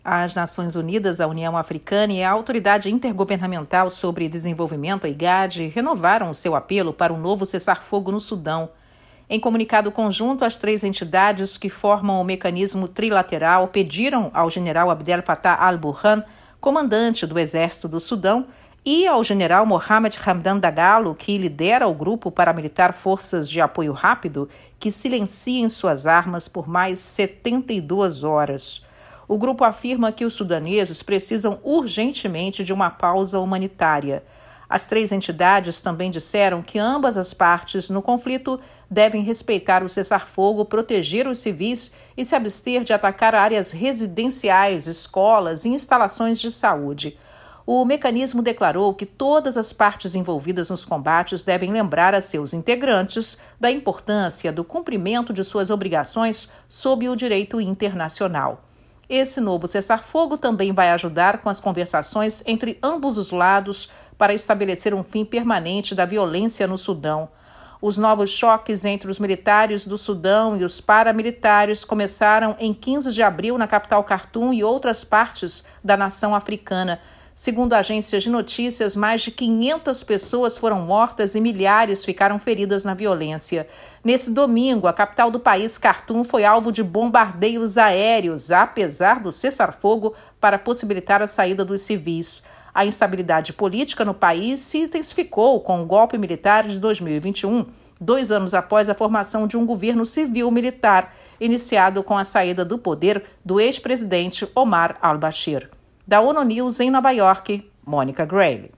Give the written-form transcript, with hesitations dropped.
As Nações Unidas, a União Africana e a Autoridade Intergovernamental sobre Desenvolvimento, a IGAD, renovaram seu apelo para um novo cessar-fogo no Sudão. Em comunicado conjunto, as três entidades que formam o mecanismo trilateral pediram ao general Abdel Fattah al-Burhan, comandante do Exército do Sudão, e ao general Mohamed Hamdan Dagalo, que lidera o grupo paramilitar Forças de Apoio Rápido, que silenciem suas armas por mais 72 horas. O grupo afirma que os sudaneses precisam urgentemente de uma pausa humanitária. As três entidades também disseram que ambas as partes no conflito devem respeitar o cessar-fogo, proteger os civis e se abster de atacar áreas residenciais, escolas e instalações de saúde. O mecanismo declarou que todas as partes envolvidas nos combates devem lembrar a seus integrantes da importância do cumprimento de suas obrigações sob o direito internacional. Esse novo cessar-fogo também vai ajudar com as conversações entre ambos os lados para estabelecer um fim permanente da violência no Sudão. Os novos choques entre os militares do Sudão e os paramilitares começaram em 15 de abril na capital Khartoum e outras partes da nação africana. Segundo agências de notícias, mais de 500 pessoas foram mortas e milhares ficaram feridas na violência. Nesse domingo, a capital do país, Khartoum, foi alvo de bombardeios aéreos, apesar do cessar-fogo para possibilitar a saída dos civis. A instabilidade política no país se intensificou com o golpe militar de 2021, 2 anos após a formação de um governo civil-militar, iniciado com a saída do poder do ex-presidente Omar al-Bashir. Da ONU News em Nova York, Mônica Grayle.